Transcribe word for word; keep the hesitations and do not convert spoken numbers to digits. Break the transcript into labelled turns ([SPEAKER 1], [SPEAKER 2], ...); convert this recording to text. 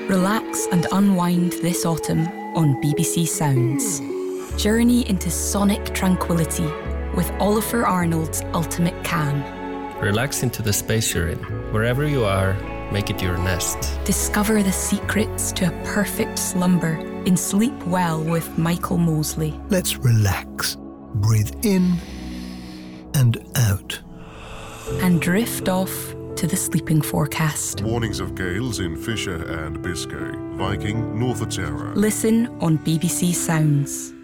[SPEAKER 1] Relax and unwind this autumn on B B C Sounds. Journey into sonic tranquility with Oliver Arnold's Ultimate Can.
[SPEAKER 2] Relax into the space you're in. Wherever you are, make it your nest.
[SPEAKER 1] Discover the secrets to a perfect slumber in Sleep Well with Michael Mosley.
[SPEAKER 3] Let's relax. Breathe in and out.
[SPEAKER 1] And drift off to the sleeping forecast.
[SPEAKER 4] Warnings of gales in Fisher and Biscay. Viking, Norfolk Terror.
[SPEAKER 1] Listen on B B C Sounds.